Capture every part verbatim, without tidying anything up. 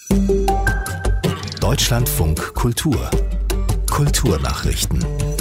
Deutschlandfunk Kultur. Kulturnachrichten.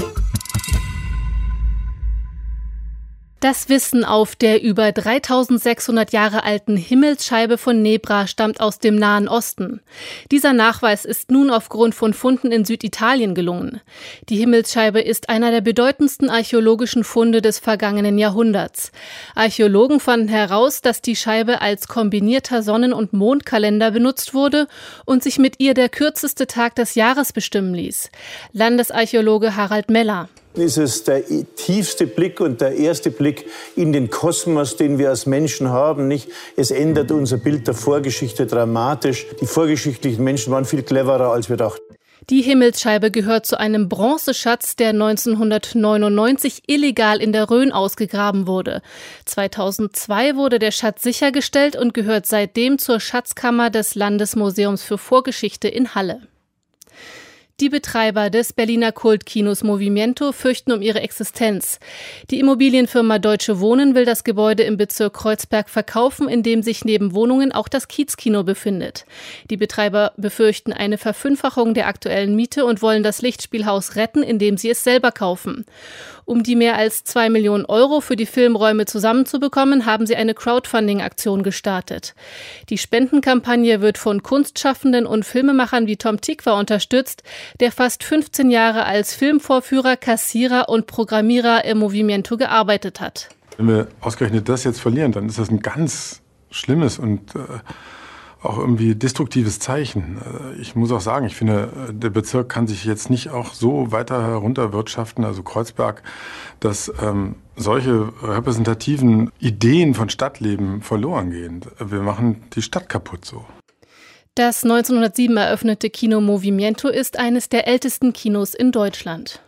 Das Wissen auf der über dreitausendsechshundert Jahre alten Himmelsscheibe von Nebra stammt aus dem Nahen Osten. Dieser Nachweis ist nun aufgrund von Funden in Süditalien gelungen. Die Himmelsscheibe ist einer der bedeutendsten archäologischen Funde des vergangenen Jahrhunderts. Archäologen fanden heraus, dass die Scheibe als kombinierter Sonnen- und Mondkalender benutzt wurde und sich mit ihr der kürzeste Tag des Jahres bestimmen ließ. Landesarchäologe Harald Meller. Ist es der tiefste Blick und der erste Blick in den Kosmos, den wir als Menschen haben, nicht? Es ändert unser Bild der Vorgeschichte dramatisch. Die vorgeschichtlichen Menschen waren viel cleverer, als wir dachten. Die Himmelsscheibe gehört zu einem Bronzeschatz, der neunzehnhundertneunundneunzig illegal in der Rhön ausgegraben wurde. zweitausendzwei wurde der Schatz sichergestellt und gehört seitdem zur Schatzkammer des Landesmuseums für Vorgeschichte in Halle. Die Betreiber des Berliner Kultkinos Movimento fürchten um ihre Existenz. Die Immobilienfirma Deutsche Wohnen will das Gebäude im Bezirk Kreuzberg verkaufen, in dem sich neben Wohnungen auch das Kiezkino befindet. Die Betreiber befürchten eine Verfünffachung der aktuellen Miete und wollen das Lichtspielhaus retten, indem sie es selber kaufen. Um die mehr als zwei Millionen Euro für die Filmräume zusammenzubekommen, haben sie eine Crowdfunding-Aktion gestartet. Die Spendenkampagne wird von Kunstschaffenden und Filmemachern wie Tom Tykwer unterstützt, der fast fünfzehn Jahre als Filmvorführer, Kassierer und Programmierer im Movimento gearbeitet hat. Wenn wir ausgerechnet das jetzt verlieren, dann ist das ein ganz schlimmes und äh, auch irgendwie destruktives Zeichen. Ich muss auch sagen, ich finde, der Bezirk kann sich jetzt nicht auch so weiter herunterwirtschaften, also Kreuzberg, dass ähm, solche repräsentativen Ideen von Stadtleben verloren gehen. Wir machen die Stadt kaputt so. Das neunzehnhundertsieben eröffnete Kino Movimento ist eines der ältesten Kinos in Deutschland.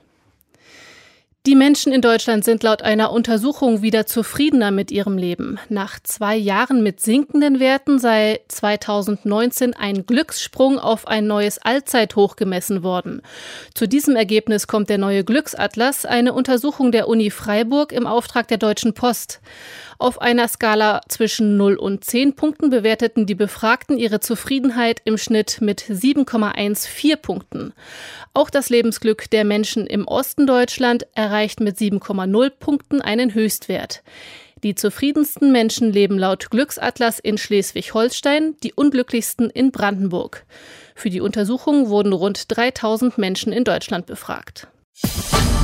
Die Menschen in Deutschland sind laut einer Untersuchung wieder zufriedener mit ihrem Leben. Nach zwei Jahren mit sinkenden Werten sei zweitausendneunzehn ein Glückssprung auf ein neues Allzeithoch gemessen worden. Zu diesem Ergebnis kommt der neue Glücksatlas, eine Untersuchung der Uni Freiburg im Auftrag der Deutschen Post. Auf einer Skala zwischen null und zehn Punkten bewerteten die Befragten ihre Zufriedenheit im Schnitt mit sieben Komma vierzehn Punkten. Auch das Lebensglück der Menschen im Osten Deutschland erreicht mit sieben Komma null Punkten einen Höchstwert. Die zufriedensten Menschen leben laut Glücksatlas in Schleswig-Holstein, die unglücklichsten in Brandenburg. Für die Untersuchung wurden rund dreitausend Menschen in Deutschland befragt.